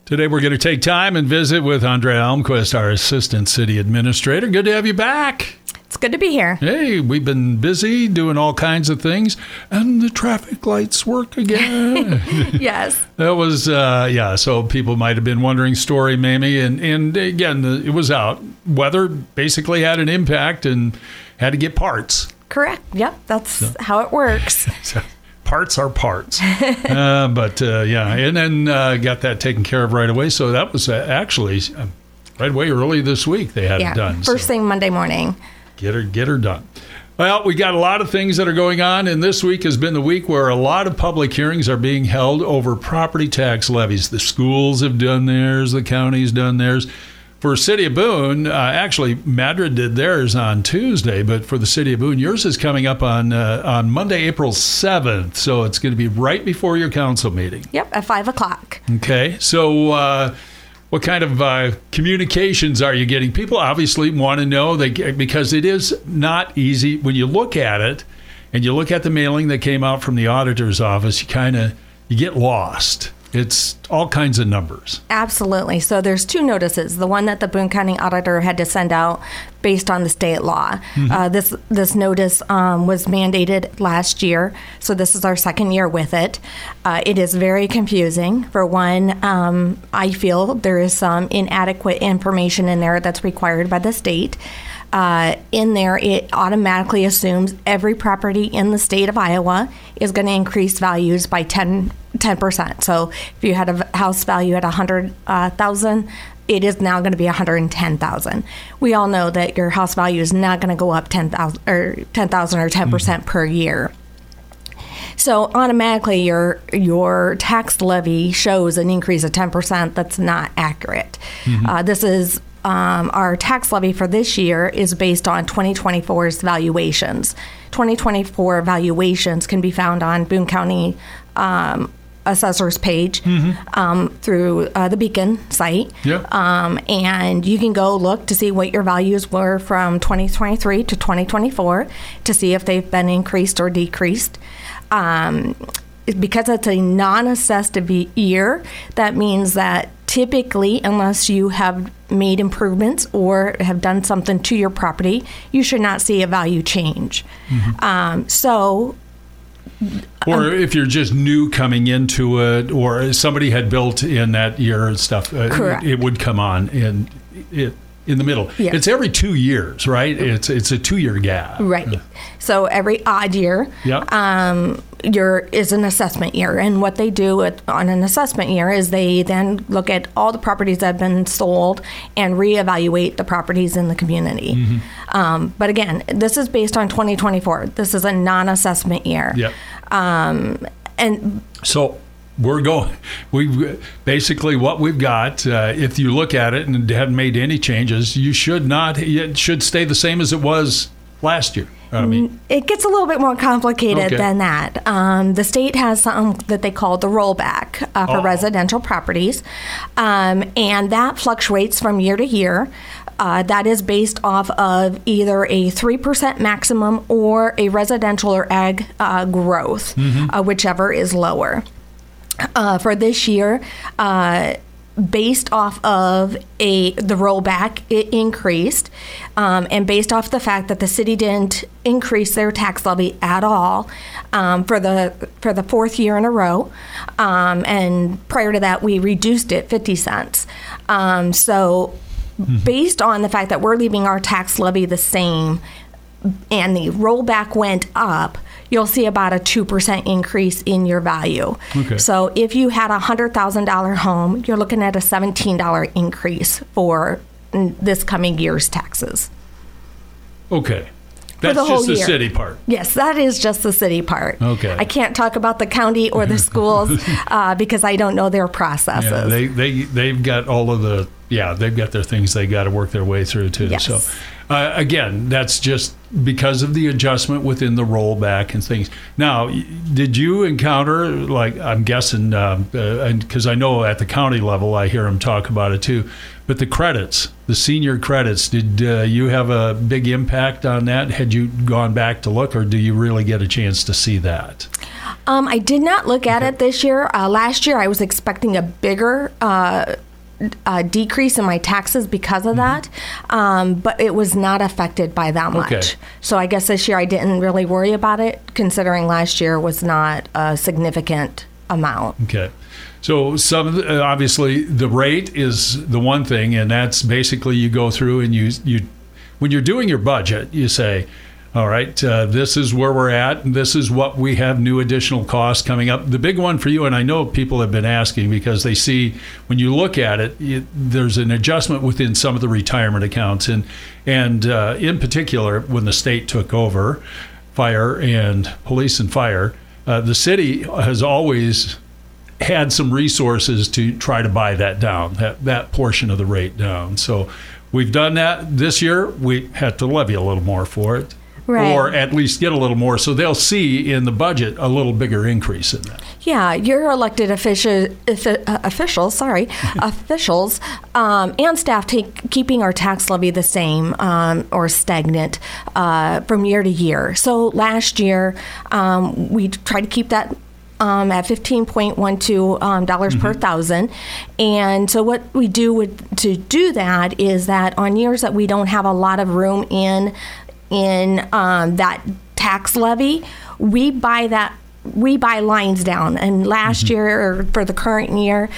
Today we're going to take time and visit with Andrea Almquist, our Assistant City Administrator. Good to have you back. It's good to be here. Hey, we've been busy doing all kinds of things, and the traffic lights work again. Yes. That was, so people might have been wondering, story, Mamie, and again, it was out. Weather basically had an impact and had to get parts. Correct. Yep, that's how it works. Parts are parts. And then got that taken care of right away. So that was actually right away early this week they had it done. First thing Monday morning. Get her done. Well, we got a lot of things that are going on, and this week has been the week where a lot of public hearings are being held over property tax levies. The schools have done theirs, the county's done theirs. For City of Boone, actually, Madrid did theirs on Tuesday, but for the City of Boone, yours is coming up on Monday, April 7th, so it's going to be right before your council meeting. Yep, at 5 o'clock. Okay, so what kind of communications are you getting? People obviously want to know, because it is not easy. When you look at it, and you look at the mailing that came out from the auditor's office, you get lost. It's all kinds of numbers. Absolutely. So there's two notices. The one that the Boone County Auditor had to send out based on the state law. Mm-hmm. This notice was mandated last year, so this is our second year with it. It is very confusing. For one, I feel there is some inadequate information in there that's required by the state. In there, it automatically assumes every property in the state of Iowa is going to increase values by 10%. So if you had a house value at $100,000, it is now going to be $110,000. We all know that your house value is not going to go up $10,000 or 10% per year. So automatically, your tax levy shows an increase of 10%. That's not accurate. Mm-hmm. This is our tax levy for this year is based on 2024's valuations. 2024 valuations can be found on Boone County Assessor's page through the Beacon site. Yeah. And you can go look to see what your values were from 2023 to 2024 to see if they've been increased or decreased. Because it's a non-assessed year, that means that typically, unless you have made improvements or have done something to your property, you should not see a value change. Mm-hmm. Or if you're just new coming into it, or somebody had built in that year and stuff, it would come on in the middle. Yeah. It's every 2 years, right? It's a 2-year gap. Right. So every odd year is an assessment year. And what they do on an assessment year is they then look at all the properties that have been sold and reevaluate the properties in the community. Mm-hmm. But again, this is based on 2024. This is a non-assessment year. Yep. And so we basically what we've got, if you look at it and haven't made any changes, it should stay the same as it was last year. It gets a little bit more complicated than that. The state has something that they call the rollback for residential properties, and that fluctuates from year to year. That is based off of either a 3% maximum or a residential or ag growth, whichever is lower. For this year, based off of the rollback, it increased, and based off the fact that the city didn't increase their tax levy at all for the fourth year in a row, and prior to that, we reduced it 50 cents. Based on the fact that we're leaving our tax levy the same, and the rollback went up, you'll see about a 2% increase in your value. Okay. So if you had a $100,000 home, you're looking at a $17 increase for this coming year's taxes. Okay. That's just the city part. Yes, that is just the city part. Okay. I can't talk about the county or the schools because I don't know their processes. Yeah, they've got all of they've got their things they got to work their way through too. Yes. So again, that's just because of the adjustment within the rollback and things. Now, did you encounter, I'm guessing, because I know at the county level I hear them talk about it too, but the credits, the senior credits, did you have a big impact on that? Had you gone back to look, or do you really get a chance to see that? I did not look at it this year. Last year, I was expecting a bigger decrease in my taxes because of that, but it was not affected by that much. Okay. So I guess this year I didn't really worry about it, considering last year was not a significant amount. Okay. So obviously the rate is the one thing, and that's basically you go through and you when you're doing your budget, you say, all right, this is where we're at, and this is what we have new additional costs coming up. The big one for you, and I know people have been asking because they see when you look at it, there's an adjustment within some of the retirement accounts, and in particular when the state took over fire and police and fire, the city has always had some resources to try to buy that down, that portion of the rate down. So we've done that this year. We had to levy a little more for it. Right. Or at least get a little more, so they'll see in the budget a little bigger increase in that. Yeah, your elected officials, and staff keeping our tax levy the same or stagnant from year to year. So last year, we tried to keep that at $15.12 per thousand. And so what we do to do that is that on years that we don't have a lot of room in that tax levy, we buy lines down. And last year, or for the current year,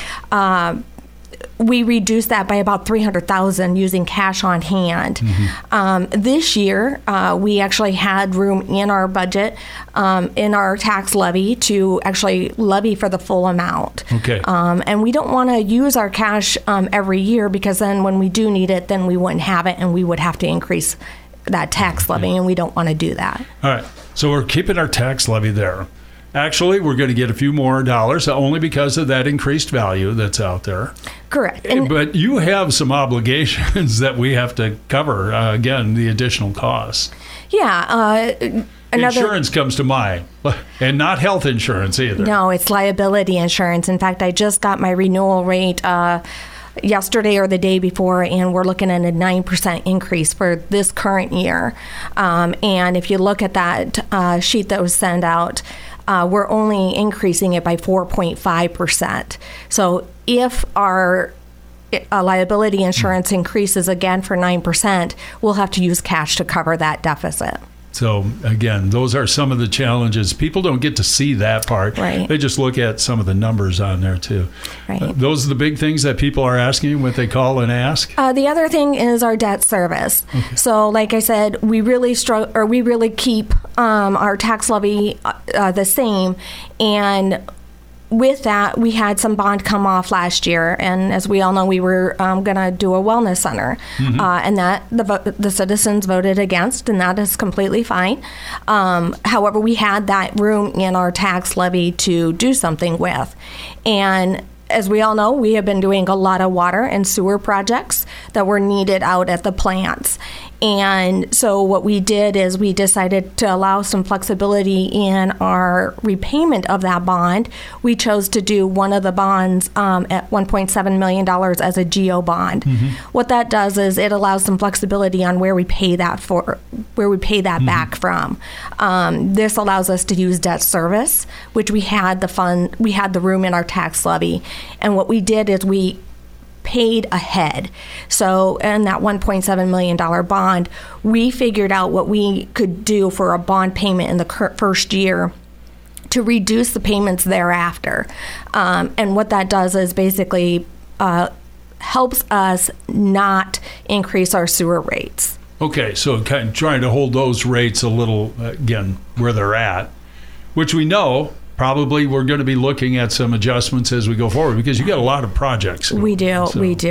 we reduced that by about $300,000 using cash on hand. This year, we actually had room in our budget, in our tax levy, to actually levy for the full amount. Okay. And we don't want to use our cash every year, because then when we do need it, then we wouldn't have it, and we would have to increase that tax levy, and we don't want to do that. All right. So we're keeping our tax levy there. Actually, we're going to get a few more dollars only because of that increased value that's out there. Correct. But you have some obligations that we have to cover, again, the additional costs. Yeah. Insurance comes to mind, and not health insurance either. No, it's liability insurance. In fact, I just got my renewal rate yesterday or the day before, and we're looking at a 9% increase for this current year. And if you look at that sheet that was sent out, we're only increasing it by 4.5%. So if our liability insurance increases again for 9%, we'll have to use cash to cover that deficit. So, again, those are some of the challenges. People don't get to see that part. Right. They just look at some of the numbers on there, too. Right. Those are the big things that people are asking, what they call and ask? The other thing is our debt service. Okay. So, like I said, we really keep our tax levy the same. And with that, we had some bond come off last year, and as we all know, we were going to do a wellness center, and that the citizens voted against, and that is completely fine. However, we had that room in our tax levy to do something with, and as we all know, we have been doing a lot of water and sewer projects that were needed out at the plants. And so what we did is we decided to allow some flexibility in our repayment of that bond. We chose to do one of the bonds at $1.7 million as a GO bond. What that does is it allows some flexibility on where we pay that back from. This allows us to use debt service, which we had the room in our tax levy. And what we did is we paid ahead. So in that $1.7 million bond, we figured out what we could do for a bond payment in the first year to reduce the payments thereafter. And what that does is basically helps us not increase our sewer rates. Okay, so kind of trying to hold those rates a little, again, where they're at, which we know probably we're going to be looking at some adjustments as we go forward, because you got a lot of projects. We do.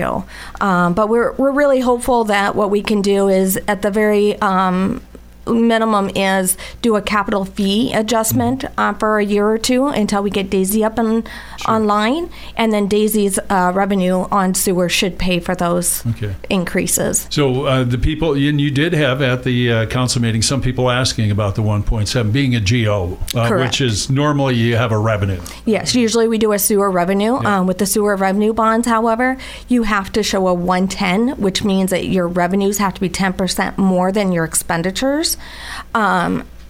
But we're really hopeful that what we can do is, at the very minimum, is do a capital fee adjustment for a year or two until we get Daisy up and online, and then Daisy's revenue on sewer should pay for those increases. So the people, and you did have at the council meeting some people asking about the 1.7 being a GO, which is normally you have a revenue. Yes, usually we do a sewer revenue. With the sewer revenue bonds, however, you have to show a 110, which means that your revenues have to be 10% more than your expenditures.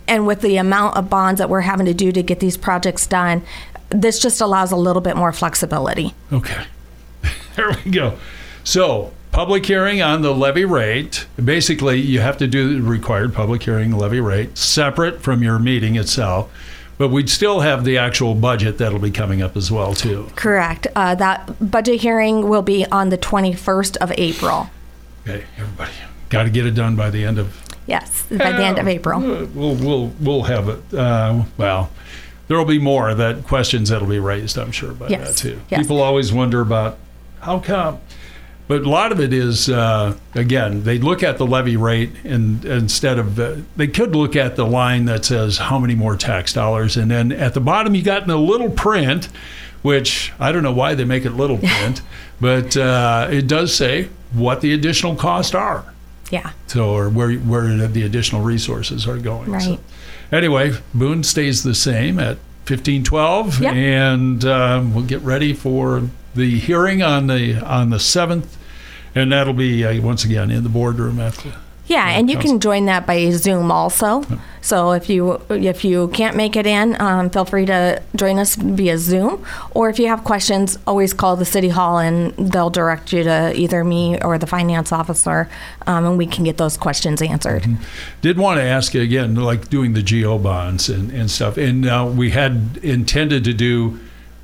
And with the amount of bonds that we're having to do to get these projects done, this just allows a little bit more flexibility. Okay. There we go. So, public hearing on the levy rate. Basically, you have to do the required public hearing levy rate separate from your meeting itself. But we'd still have the actual budget that'll be coming up as well, too. Correct. That budget hearing will be on the 21st of April. Okay, everybody, got to get it done by the end of... Yes, by the end of April. We'll have it. Well, there will be more questions that'll be raised, I'm sure, by that, too. Yes. People always wonder about how come. But a lot of it is, again, they look at the levy rate and instead of, they could look at the line that says how many more tax dollars. And then at the bottom, you got in a little print, which I don't know why they make it little print, but it does say what the additional costs are. Yeah. So, or where the additional resources are going. Right. So, anyway, Boone stays the same at 1512, Yep. and we'll get ready for the hearing on the 7th. And that'll be, once again, in the boardroom after. Yeah, and you can join that by Zoom also. So if you can't make it in, feel free to join us via Zoom. Or if you have questions, always call the City Hall and they'll direct you to either me or the finance officer, and we can get those questions answered. Mm-hmm. Did want to ask you again, like doing the GO bonds and stuff. And we had intended to do,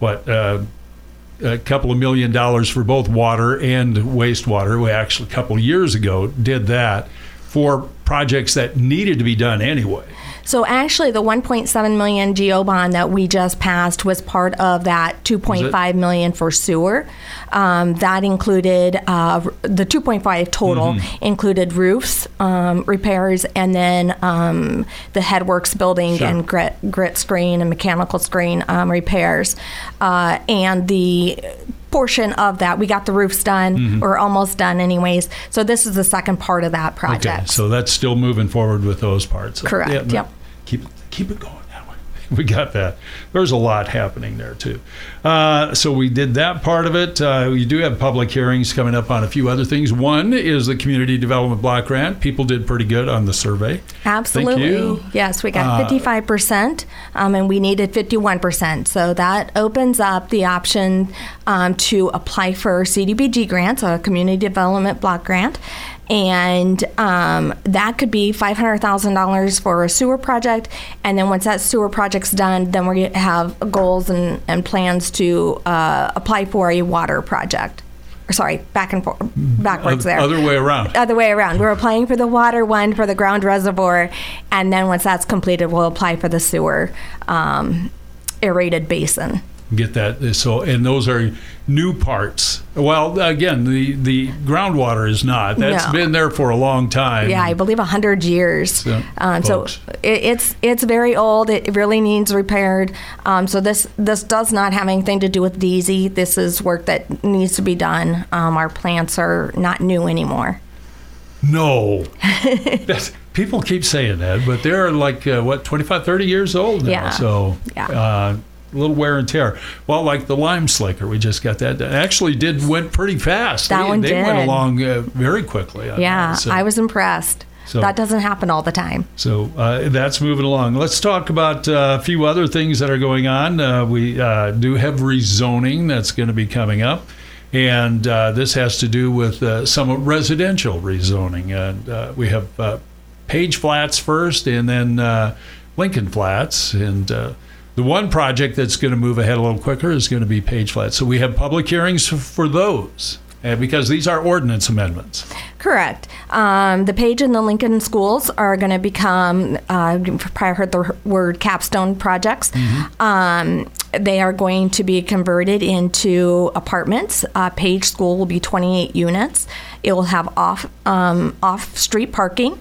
a couple of $1 million for both water and wastewater. We actually, a couple of years ago, did that for projects that needed to be done anyway. So actually, the 1.7 million GO bond that we just passed was part of that 2.5 million for sewer. That included the 2.5 total included roofs repairs, and then the headworks building and grit screen and mechanical screen repairs, and the portion of that, we got the roofs done, or almost done anyways. So this is the second part of that project. Okay, so that's still moving forward with those parts. Correct, yep. Keep it going that way. We got that. There's a lot happening there, too. So we did that part of it. We do have public hearings coming up on a few other things. One is the Community Development Block Grant. People did pretty good on the survey. Absolutely. Thank you. Yes, we got 55%, and we needed 51%. So that opens up the option to apply for CDBG grants, a Community Development Block Grant. And that could be $500,000 for a sewer project. And then once that sewer project's done, then we're going to have goals and plans to apply for a water project. Sorry, backwards there. Other way around. Other way around. We're applying for the water one for the ground reservoir. And then once that's completed, we'll apply for the sewer aerated basin. Get that. So, and those are new parts. Well, again, the groundwater is not. That's been there for a long time. Yeah, I believe 100 years. So it's very old. It really needs repaired. So this does not have anything to do with DZ. This is work that needs to be done. Our plants are not new anymore. No. People keep saying that, but they're like, 25, 30 years old now. Yeah. So, yeah. A little wear and tear. Well, like the lime slicker, we just got that done. Actually went pretty fast. They went along very quickly. Yeah, so, I was impressed. So, that doesn't happen all the time. So that's moving along. Let's talk about a few other things that are going on. We do have rezoning that's going to be coming up. And this has to do with some residential rezoning. And we have Page Flats first, and then Lincoln Flats. And the one project that's going to move ahead a little quicker is going to be Page Flats. So we have public hearings for those, because these are ordinance amendments. Correct. The Page and the Lincoln schools are going to become, you've probably heard the word capstone projects. They are going to be converted into apartments. Page School will be 28 units. It will have off-street parking.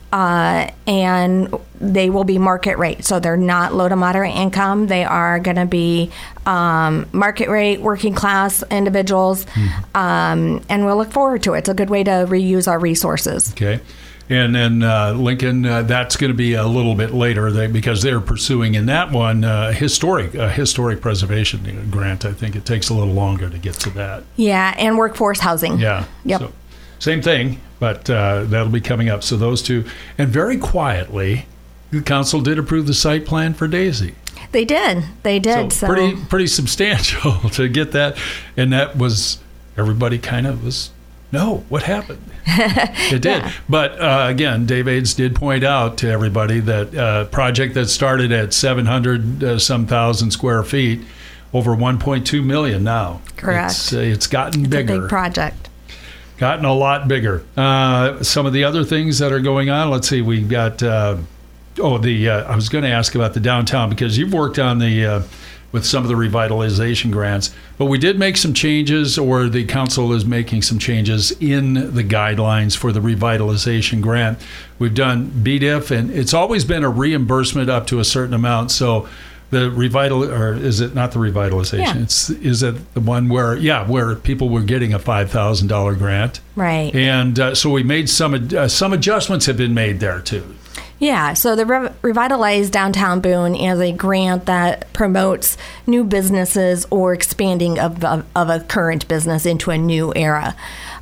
And they will be market rate. So they're not low to moderate income. They are going to be market rate, working class individuals. And we'll look forward to it. It's a good way to reuse our resources. Okay. And then Lincoln, that's going to be a little bit later because they're pursuing in that one historic preservation grant. I think it takes a little longer to get to that. Yeah, and workforce housing. Yeah. Yep. So, same thing, but that'll be coming up. So those two. And very quietly, the council did approve the site plan for Daisy. They did. So pretty substantial to get that. And that was, everybody kind of was, no, what happened? It did. Yeah. But again, Dave Ades did point out to everybody that project that started at 700 some thousand square feet, over 1.2 million now. Correct. It's gotten bigger. A big project. Gotten a lot bigger. Some of the other things that are going on, let's see, we've got, I was going to ask about the downtown because you've worked on with some of the revitalization grants, but we did make some changes, or the council is making some changes in the guidelines for the revitalization grant. We've done BDIF, and it's always been a reimbursement up to a certain amount. So the or is it not the revitalization? Yeah. Is it the one where people were getting a $5,000 grant? Right. And so we made some adjustments have been made there too. Yeah, so the Revitalize Downtown Boone is a grant that promotes new businesses or expanding of a current business into a new area.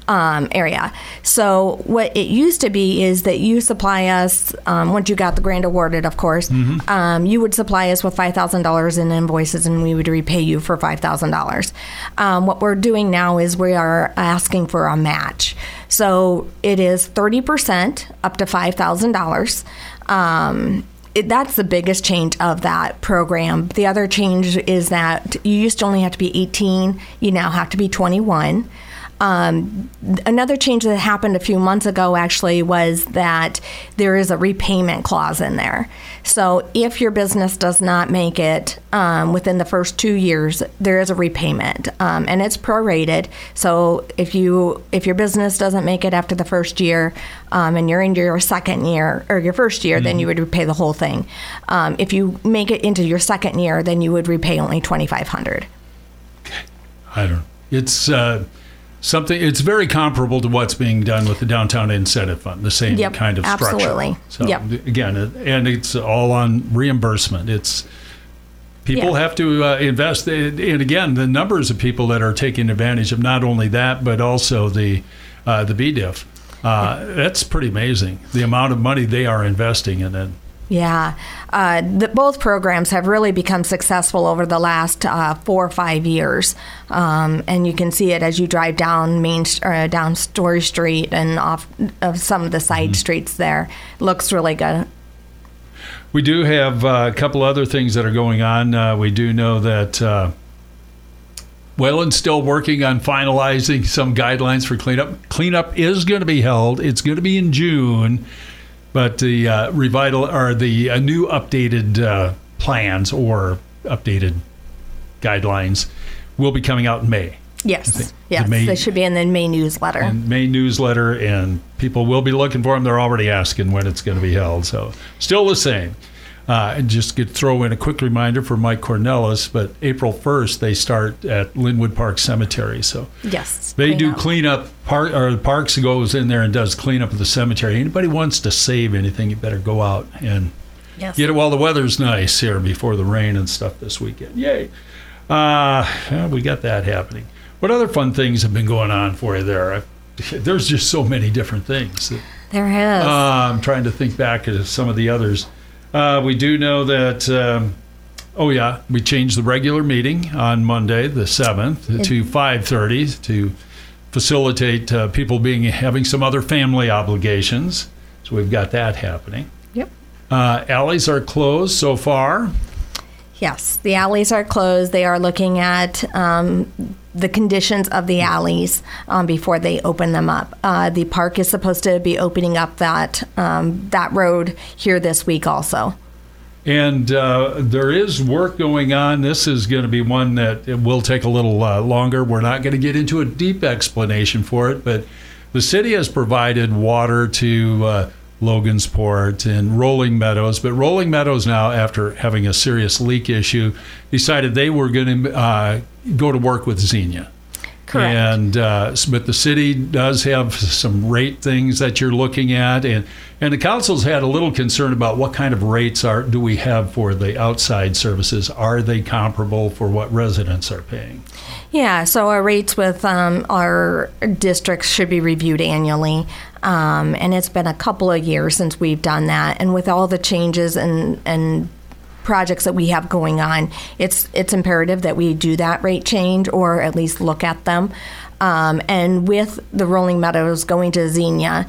So what it used to be is that you supply us, once you got the grant awarded, of course, you would supply us with $5,000 in invoices and we would repay you for $5,000. What we're doing now is we are asking for a match. So it is 30% up to $5,000. That's the biggest change of that program. The other change is that you used to only have to be 18. You now have to be 21. Another change that happened a few months ago actually was that there is a repayment clause in there. So if your business does not make it within the first 2 years, there is a repayment, and it's prorated. So if your business doesn't make it after the first year, and you're in your second year or your first year, then you would repay the whole thing. If you make it into your second year, then you would repay only $2,500. I don't know. It's it's very comparable to what's being done with the Downtown Incentive Fund, the same kind of structure. Absolutely. So again, and it's all on reimbursement. People have to invest, and again, the numbers of people that are taking advantage of not only that but also the BDIF. That's pretty amazing. The amount of money they are investing in it. Yeah. Both programs have really become successful over the last 4 or 5 years. And you can see it as you drive down down Story Street and off of some of the side streets there. Looks really good. We do have a couple other things that are going on. We do know that Wayland's still working on finalizing some guidelines for cleanup. Cleanup is going to be held. It's going to be in June. But the the new updated plans or updated guidelines will be coming out in May. Yes, they should be in the May newsletter. And people will be looking for them. They're already asking when it's going to be held. So still the same. And just could throw in a quick reminder for Mike Cornelis, but April 1st they start at Linwood Park Cemetery. So yes, they do cleanup. Parks goes in there and does cleanup of the cemetery. Anybody wants to save anything, you better go out and get it while the weather's nice here before the rain and stuff this weekend. Yay! We got that happening. What other fun things have been going on for you there? There's just so many different things. There has. I'm trying to think back to some of the others. We do know that, we changed the regular meeting on Monday, the 7th, to 5:30 to facilitate people having some other family obligations. So we've got that happening. Yep. Alleys are closed so far. Yes, the alleys are closed. They are looking at the conditions of the alleys before they open them up. The park is supposed to be opening up that road here this week also. And there is work going on. This is going to be one that it will take a little longer. We're not going to get into a deep explanation for it, but the city has provided water to Logansport and Rolling Meadows. But Rolling Meadows now, after having a serious leak issue, decided they were going to go to work with Xenia. Correct. And but the city does have some rate things that you're looking at, and the council's had a little concern about what kind of rates do we have for the outside services. Are they comparable for what residents are paying? Yeah, so our rates with our districts should be reviewed annually. And it's been a couple of years since we've done that. And with all the changes and projects that we have going on, it's imperative that we do that rate change or at least look at them. And with the Rolling Meadows going to Xenia,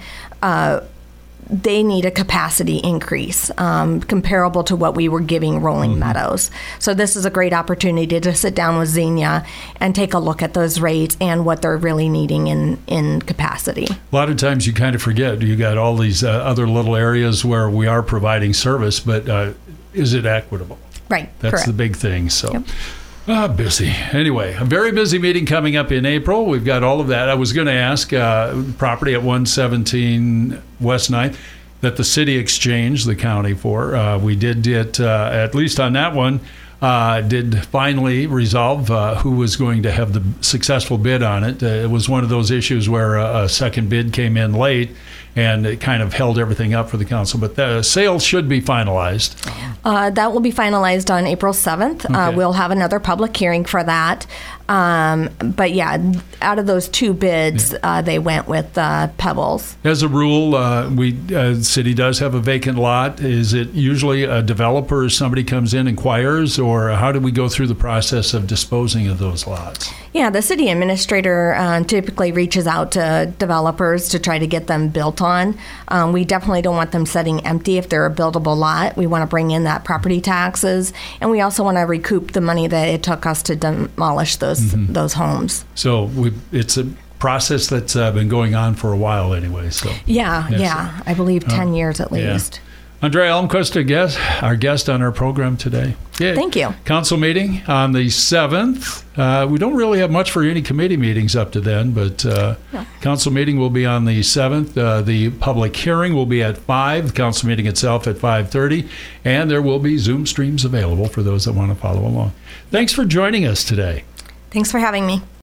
they need a capacity increase comparable to what we were giving Rolling Meadows. So this is a great opportunity to sit down with Xenia and take a look at those rates and what they're really needing in capacity. A lot of times you kind of forget you got all these other little areas where we are providing service, but is it equitable? Right. That's correct. the big thing. So. Yep. Busy. Anyway, a very busy meeting coming up in April. We've got all of that. I was going to ask property at 117 West 9th that the city exchanged the county for. We did get, at least on that one, did finally resolve who was going to have the successful bid on it. It was one of those issues where a second bid came in late, and it kind of held everything up for the council. But the sale should be finalized. That will be finalized on April 7th. Okay. We'll have another public hearing for that. But yeah, out of those two bids, they went with Pebbles. As a rule, the city does have a vacant lot. Is it usually a developer or somebody comes in, inquires, or how do we go through the process of disposing of those lots? Yeah, the city administrator typically reaches out to developers to try to get them built on. We definitely don't want them sitting empty if they're a buildable lot. We want to bring in that property taxes, and we also want to recoup the money that it took us to demolish those homes. So it's a process that's been going on for a while anyway. So Yeah, I believe 10 years at least. Andrea Almquist, our guest on our program today. Yeah. Thank you. Council meeting on the 7th. We don't really have much for any committee meetings up to then, but council meeting will be on the 7th. The public hearing will be at 5, the council meeting itself at 5:30, and there will be Zoom streams available for those that want to follow along. Thanks for joining us today. Thanks for having me.